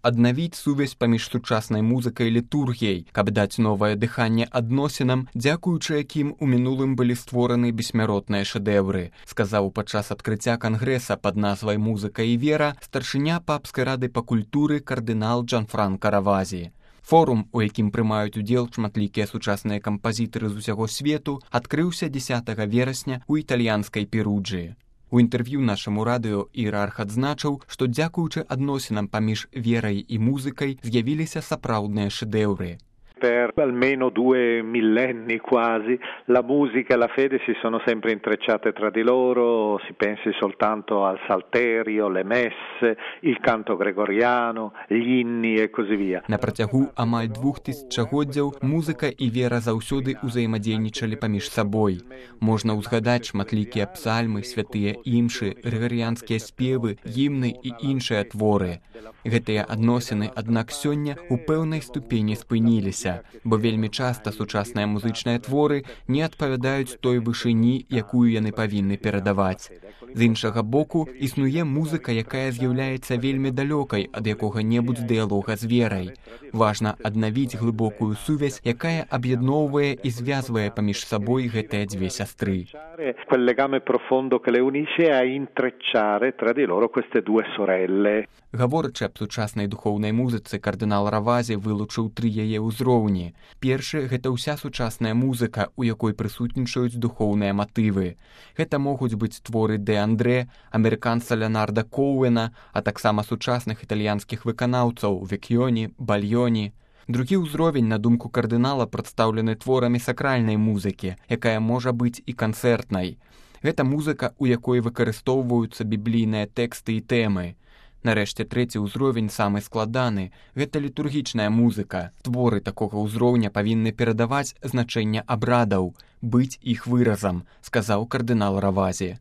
аднавіць сувязь паміж сучаснай музыкай і літургіяй, каб даць новае дыханне адносінам, дзякуючы якім у мінулым былі створаны бессмяротныя шэдэўры, сказаў падчас адкрыцця кангрэса пад назвай «Музыка і вера» старшыня папскай рады па культуры кардынал Джанфранка Равазі. Форум, у якім прымаюць удзел шматлікія сучасныя кампазітары з усяго свету, адкрыўся 10 верасня ў італьянскай Перуджыі. У інтэрв'ю нашаму радыё іерарх адзначыў, што дзякуючы адносінам паміж верай і музыкай з'явіліся сапраўдныя шэдэўры. Per almeno 2 millenni quasi la musica e la fede si sono sempre intrecciate tra di loro, si pensi soltanto al salterio, le messe, il canto gregoriano, gli inni e così via. На працягу амаль 2000-годдзяў музыка і вера заўсёды ўзаемадзейнічалі паміж сабой. Можна ўзгадаць шматлікія псальмы, святыя імшы, грыгарыянскія спевы, гімны і іншыя творы. Гэтыя адносіны, аднак сёння у пэўнай ступені спыніліся, бо вельмі часта сучасныя музычныя творы не адпавядаюць той вышыні, якую яны павінны перадаваць. З іншага боку, існуе музыка, якая з'яўляецца вельмі далёкай ад якога-небудзь дыялога з верай. Важна аднавіць глыбокую сувязь, якая аб'ядноўвае і звязвае паміж сабой гэтыя дзве сястры. Quel legame profondo che le unisce a intrecciare tra di loro queste due sorelle. Гаворачы аб сучаснай духоўнай музыцы, кардынал Равазі вылучыў 3 яе ўзроўні. Першы – гэта ўся сучасная музыка, у якой прысутнічаюць духоўныя матывы. Гэта могуць быць творы Дэ Андре, амерыканца Леонарда Коуэна, а таксама сучасных італьянскіх выканаўцаў Векьёні, Бальёні. Другі ўзровень, на думку кардынала, прадстаўлены творамі сакральнай музыкі, якая можа быць і канцэртнай. Гэта музыка, у якой выкарыстоўваюцца біблійныя тэксты і тэмы. Нарэшце, трэці ўзровень, самы складаны, гэта літургічная музыка. Творы такога ўзроўня павінны перадаваць значэнне абрадаў, быць іх выразам, сказаў кардынал Равазі.